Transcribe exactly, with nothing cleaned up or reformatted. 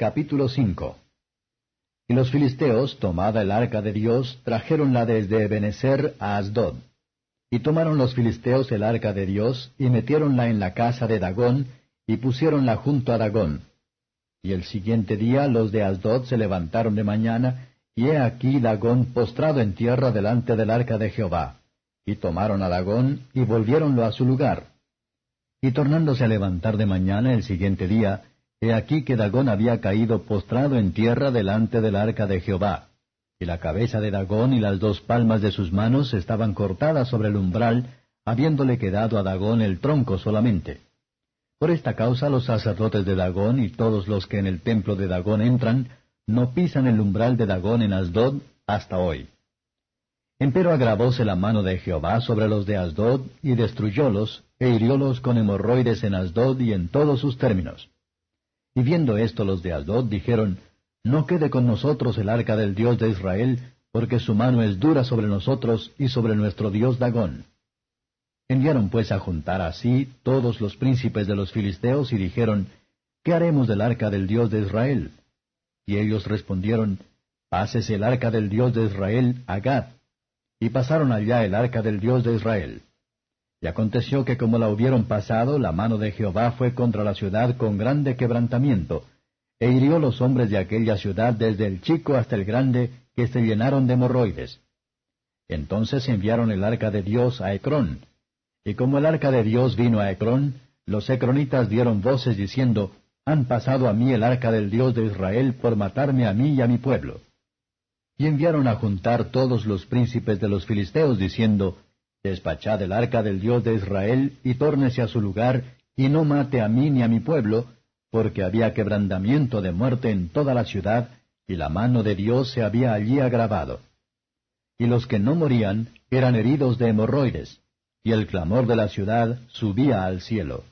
Capítulo cinco. Y los filisteos, tomada el arca de Dios, trajeronla desde Ebenezer a Asdod. Y tomaron los filisteos el arca de Dios, y metiéronla en la casa de Dagón, y pusiéronla junto a Dagón. Y el siguiente día los de Asdod se levantaron de mañana, y he aquí Dagón postrado en tierra delante del arca de Jehová. Y tomaron a Dagón, y volviéronlo a su lugar. Y tornándose a levantar de mañana el siguiente día, he aquí que Dagón había caído postrado en tierra delante del arca de Jehová. Y la cabeza de Dagón y las dos palmas de sus manos estaban cortadas sobre el umbral, habiéndole quedado a Dagón el tronco solamente. Por esta causa los sacerdotes de Dagón y todos los que en el templo de Dagón entran, no pisan el umbral de Dagón en Asdod hasta hoy. Empero agravóse la mano de Jehová sobre los de Asdod, y destruyólos, e hiriólos con hemorroides en Asdod y en todos sus términos. Y viendo esto los de Asdod dijeron, No quede con nosotros el arca del Dios de Israel, porque su mano es dura sobre nosotros y sobre nuestro Dios Dagón. Enviaron pues a juntar así todos los príncipes de los filisteos, y dijeron, ¿Qué haremos del arca del Dios de Israel? Y ellos respondieron, Pásese el arca del Dios de Israel a Gat. Y pasaron allá el arca del Dios de Israel. Y aconteció que como la hubieron pasado, la mano de Jehová fue contra la ciudad con grande quebrantamiento, e hirió los hombres de aquella ciudad desde el chico hasta el grande, que se llenaron de hemorroides. Entonces enviaron el arca de Dios a Ecrón. Y como el arca de Dios vino a Ecrón, los ecronitas dieron voces diciendo, Han pasado a mí el arca del Dios de Israel por matarme a mí y a mi pueblo. Y enviaron a juntar todos los príncipes de los filisteos, diciendo, Despachad el arca del Dios de Israel, y tórnese a su lugar, y no mate a mí ni a mi pueblo, porque había quebrantamiento de muerte en toda la ciudad, y la mano de Dios se había allí agravado. Y los que no morían eran heridos de hemorroides, y el clamor de la ciudad subía al cielo.